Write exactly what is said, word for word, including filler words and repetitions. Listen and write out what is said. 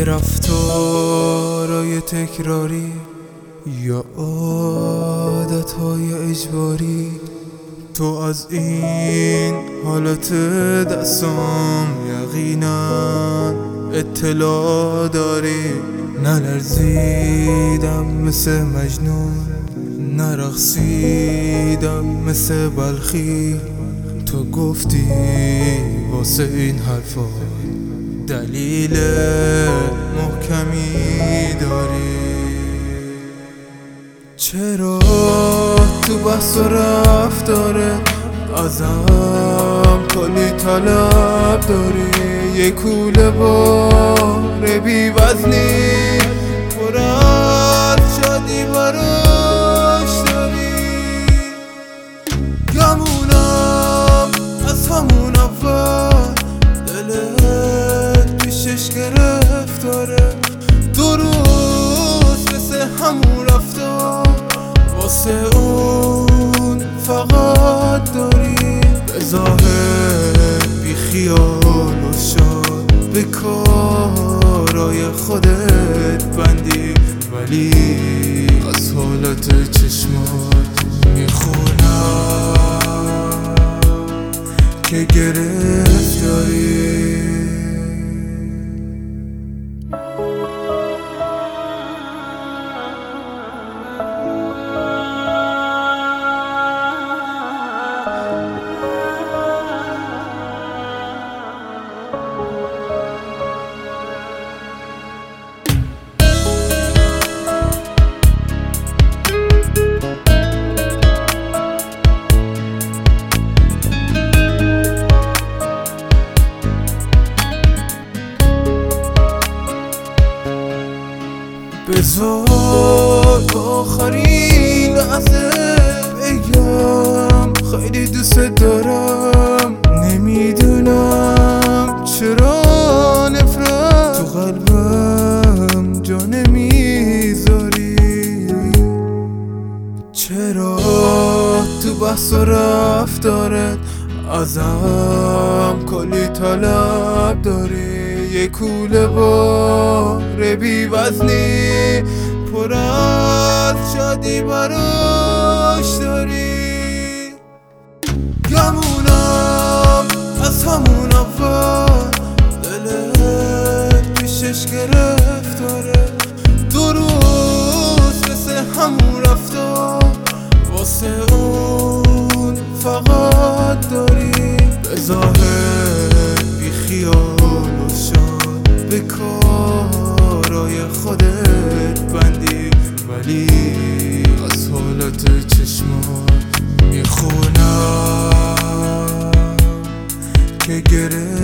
یه رفتارای تکراری یا عادتهای اجباری، تو از این حالت دستم یقینا اطلاع داری. نلرزیدم مثل مجنون، نرقصیدم مثل بلخی. تو گفتی واسه این حرفا دلیل محکمی داری. چرا تو بحث و رفتاره ازم کلی طلب داری؟ یه کوله بار بی وزنی پر از شادی براش داری. گمونم از همون اول دلت پیشش گرفتاره، دو روز مثل همون رفتار واسه اون فقط داری. به ظاهر بی خیال و شاد به کارای خودت بندی، ولی از حالت چشمات میخونم که گرفتاری. بذار آخرین لحظه بگم خیلی دوست دارم. نمیدونم چرا نفرت تو قلبم جا نمیذاری. چرا تو بحث و رفتارت ازم کلی طلب داری؟ یه کوله بار بی وزنی پر از شادی براش داری. گمونم از همون اول دلت پیشش گرفتاره، دو روز مثل همون رفتار واسه اون فقط داری. به ظاهر بی خیال و شاد به کارای خودت بندی، ولی از حالت چشمات میخونم که گره